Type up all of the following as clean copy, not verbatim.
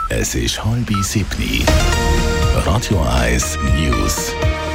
Es ist 6:30. Radio 1 News.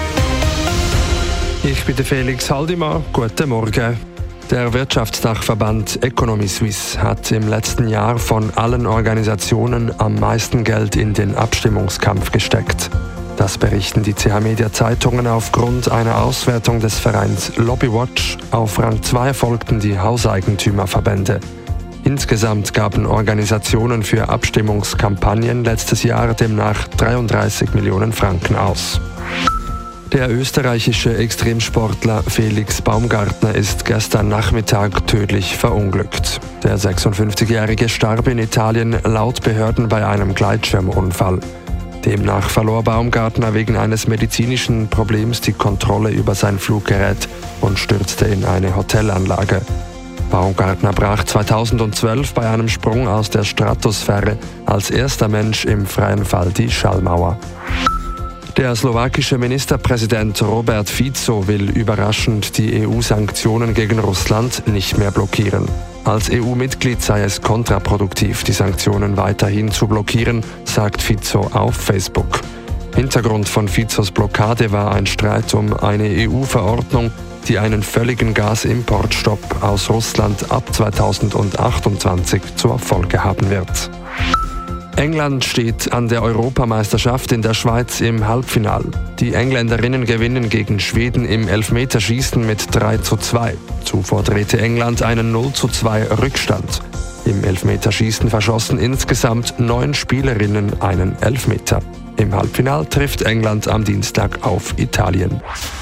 Ich bin der Felix Haldimann. Guten Morgen. Der Wirtschaftsdachverband Economy Suisse hat im letzten Jahr von allen Organisationen am meisten Geld in den Abstimmungskampf gesteckt. Das berichten die CH Media Zeitungen aufgrund einer Auswertung des Vereins Lobbywatch. Auf Rang 2 folgten die Hauseigentümerverbände. Insgesamt gaben Organisationen für Abstimmungskampagnen letztes Jahr demnach 33 Millionen Franken aus. Der österreichische Extremsportler Felix Baumgartner ist gestern Nachmittag tödlich verunglückt. Der 56-Jährige starb in Italien laut Behörden bei einem Gleitschirmunfall. Demnach verlor Baumgartner wegen eines medizinischen Problems die Kontrolle über sein Fluggerät und stürzte in eine Hotelanlage. Baumgartner brach 2012 bei einem Sprung aus der Stratosphäre als erster Mensch im freien Fall die Schallmauer. Der slowakische Ministerpräsident Robert Fico will überraschend die EU-Sanktionen gegen Russland nicht mehr blockieren. Als EU-Mitglied sei es kontraproduktiv, die Sanktionen weiterhin zu blockieren, sagt Fico auf Facebook. Hintergrund von Ficos Blockade war ein Streit um eine EU-Verordnung, die einen völligen Gasimportstopp aus Russland ab 2028 zur Folge haben wird. England steht an der Europameisterschaft in der Schweiz im Halbfinale. Die Engländerinnen gewinnen gegen Schweden im Elfmeterschießen mit 3:2. Zuvor drehte England einen 0:2 Rückstand. Im Elfmeterschießen verschossen insgesamt 9 Spielerinnen einen Elfmeter. Im Halbfinale trifft England am Dienstag auf Italien.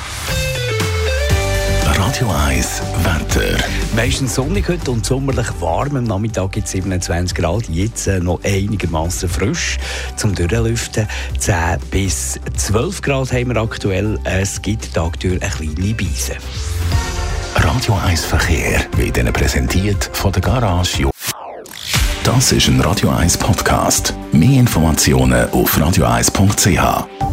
Radio 1 Wetter. Meistens sonnig heute und sommerlich warm. Am Nachmittag gibt es 27 Grad. Jetzt noch einigermaßen frisch zum Durchlüften. 10 bis 12 Grad haben wir aktuell. Es gibt tagdurch eine kleine Beise. Radio 1 Verkehr wird Ihnen präsentiert von der Garage. Das ist ein Radio 1 Podcast. Mehr Informationen auf radio1.ch.